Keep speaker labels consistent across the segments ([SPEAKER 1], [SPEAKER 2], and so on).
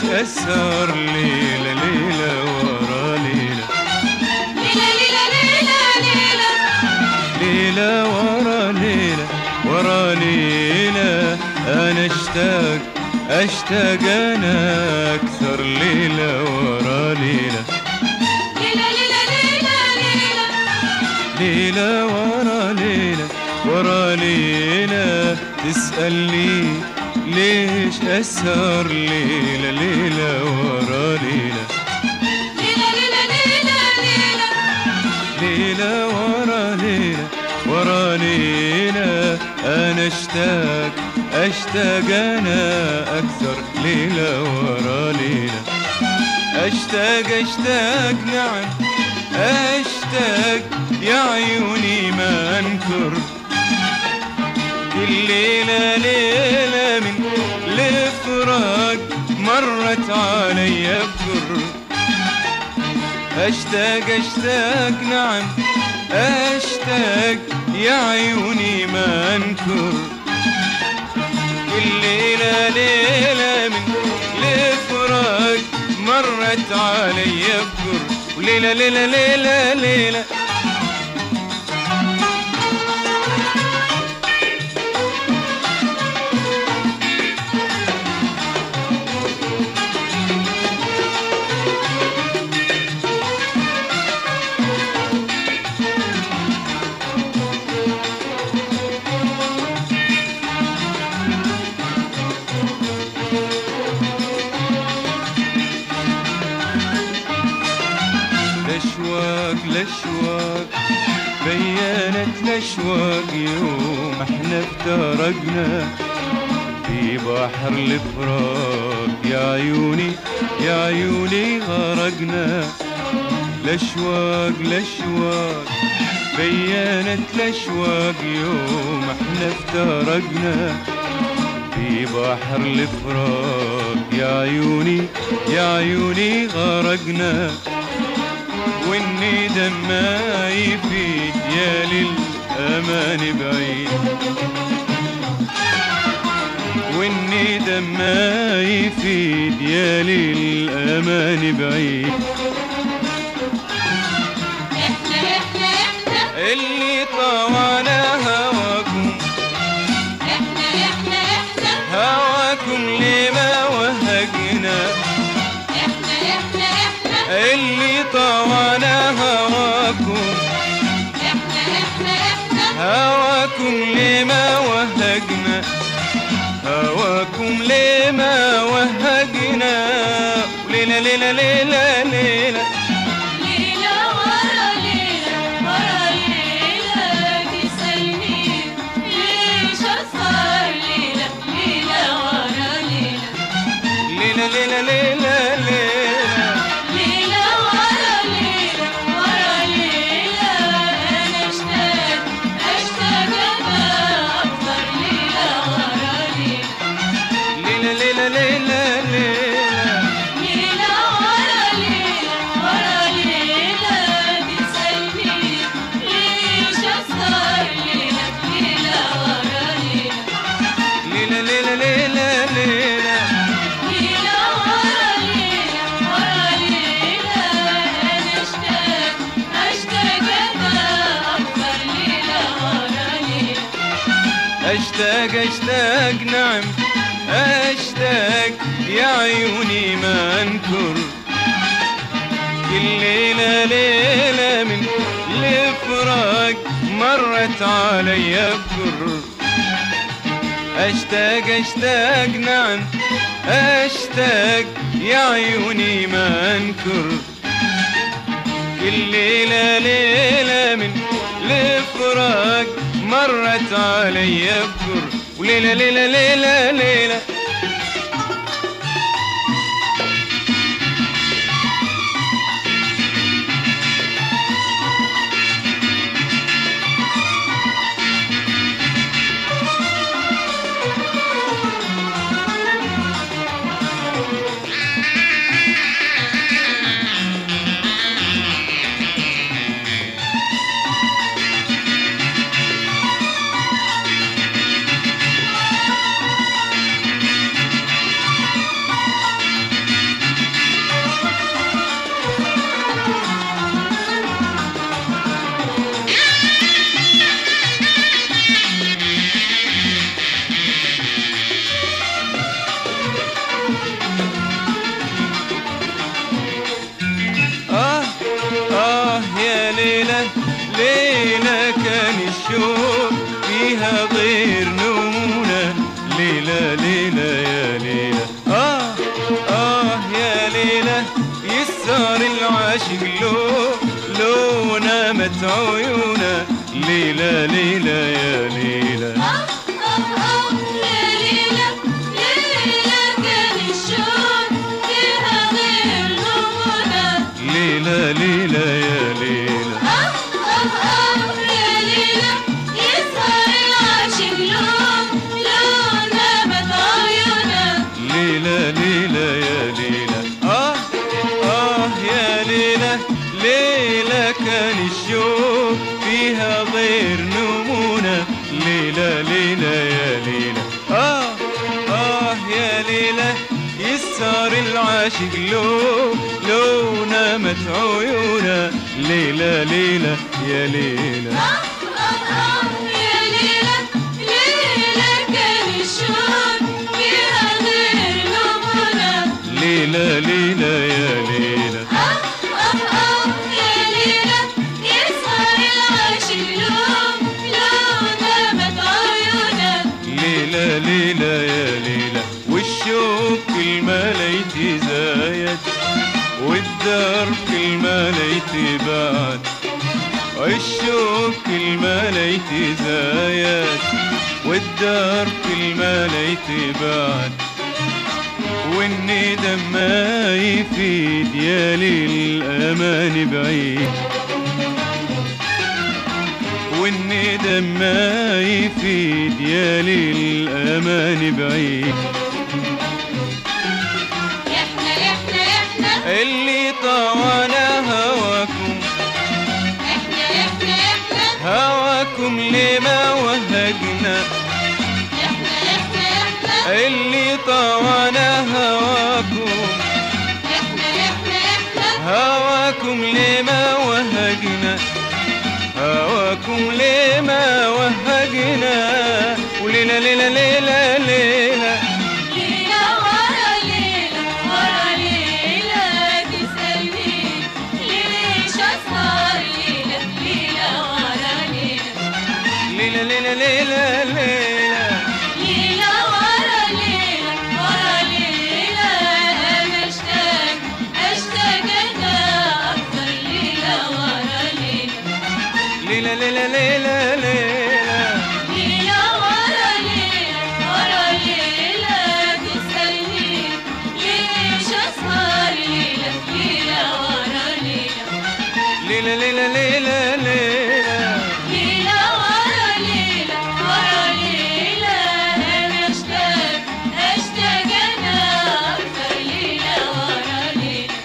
[SPEAKER 1] أسهر ليلة ليلة ورا ليلة،
[SPEAKER 2] ليلة ليلة ليلة ليلة،
[SPEAKER 1] ليلة ورا ليلة ورا ليلة. أنا أشتاق أنا أكثر ليلة ورا ليلة،
[SPEAKER 2] ليلة ليلة ليلة ليلة،
[SPEAKER 1] ليلة ورا ليلة ورا ليلة. تسألني ليش أسهر ليلة ليلة ورا ليلة،
[SPEAKER 2] ليلة ليلة ليلة ليلة،
[SPEAKER 1] ليلة ورا ليلة ورا ليلة. أنا أشتاق أنا أكثر ليلة ورا ليلة. أشتاق نعم أشتاق يا عيوني ما أنكر. كل ليلة ليلة من الفراق مرت علي بكر. أشتاق نعم أشتاق يا عيوني ما أنكر. كل ليلة ليلة من الفراق مرت علي بكر. وليلة ليلة ليلة ليلة الأشواق بينت الأشواق يوم احنا افترقنا في بحر الفراق. يا عيوني غرقنا. الأشواق بينت الأشواق يوم احنا افترقنا في بحر الفراق. يا عيوني غرقنا. والندم ما يفيد يا للأمان بعيد. والندم ما يفيد يا للأمان بعيد.
[SPEAKER 2] احنا
[SPEAKER 1] اللي طوانا هواكم،
[SPEAKER 2] احنا
[SPEAKER 1] هواكم لما وهقنا. اللي طوانا هواكم، هواكم لما وهقنا. هواكم لما وهقنا. ليلة ليلة ليلة ليلة،
[SPEAKER 2] ليلة ورا ليلة ورا ليلة. تسألني ليش أسهر ليلة ليلة ورا ليلة،
[SPEAKER 1] ليلة ليلة ليلة ليلة،
[SPEAKER 2] ليلة ورا ليلة ورا ليلة. أنا أشتاق أنا أكثر ليلة ورا ليلة،
[SPEAKER 1] ليلة ليلة ليلة ليلة،
[SPEAKER 2] ليلة ورا ليلة ورا ليلة. تسألني ليش أسهر ليلة ليلة ورا ليلة،
[SPEAKER 1] ليلة ليلة ليلة ليلة،
[SPEAKER 2] ليلة ورا ليلة ورا ليلة. أنا أشتاق أنا أكثر ليلة ورا ليلة،
[SPEAKER 1] أشتاق نعم أشتاق يا عيوني ما أنكر. كل ليلة ليلة من الفراق مرت علي بكر. أشتاق نعم أشتاق يا عيوني ما أنكر. كل ليلة ليلة من الفراق مرت علي بكر. وليلة ليلة ليلة ليلة الشوق فيها غير نمونة. ليلة ليلة يا ليلة يا ليلة يسهر العاشق لو نامت عيونه. ليلة ليلة يا ليلة ليلة ليلة يا ليلة
[SPEAKER 2] يسهر العاشق لو نامت عيونه.
[SPEAKER 1] ليلة ليلة يا ليلة يا ليلة ليلة كان الشوق فيها غير نمونة. ليلة ليلة يا ليلة يا ليلة يسهر العاشق لو نامت عيونه. ليلة ليلة يا ليلة
[SPEAKER 2] يا ليلة كان الشوق فيها غير نمونة.
[SPEAKER 1] ليلة ليلة يا ليلة
[SPEAKER 2] يا ليلة يسهر العاشق لو نامت عيونه.
[SPEAKER 1] ليلة ليلة يا ليلة والشوق كل ما ليت زايد والدار كل ما ليت بعد. الشوق كل ما ليت زايد والدار كل ما ليت بعد. والندم ما يفيد يا للأمان بعيد. والندم ما يفيد يا للأمان بعيد.
[SPEAKER 2] احنا
[SPEAKER 1] اللي طوانا هواكم هواكم لما وهقنا. اللي طوانا هواكم هواكم لما وهقنا. هواكم لما وهقنا. وليلة ليلة ليلة ليلة
[SPEAKER 2] ليلة ورا ليلة ورا ليلة تسألني ليش أسهر ليلة ليلة ورا ليلة.
[SPEAKER 1] ليلة ليلة ليلة ليلة
[SPEAKER 2] ليلة ورا ليلة ورا ليلة أنا أشتاق أنا أكثر ليلة ورا ليلة.
[SPEAKER 1] ليلة ليلة ليلة ليلة
[SPEAKER 2] ليلة ورا ليلة ورا ليلة تسألني ليش أسهر ليلة ليلة ورا ليلة.
[SPEAKER 1] ليلة ليلة ليلة ليلة
[SPEAKER 2] ليلة ورا ليلة ورا ليلة أنا أشتاق أنا أكثر ليلة ورا ليلة.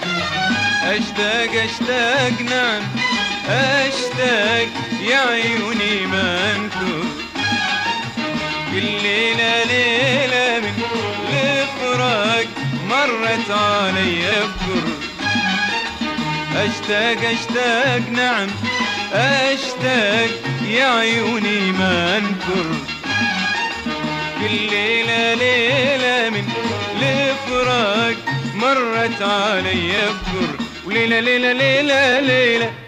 [SPEAKER 1] أشتاق نعم أشتاق يا عيوني ما أنكر. كل ليلة ليلة من الفراق مرت علي أفكر. أشتاق نعم أشتاق يا عيوني ما أنكر. كل ليلة ليلة من الفراق مرت علي أفكر. وليلة ليلة ليلة ليلة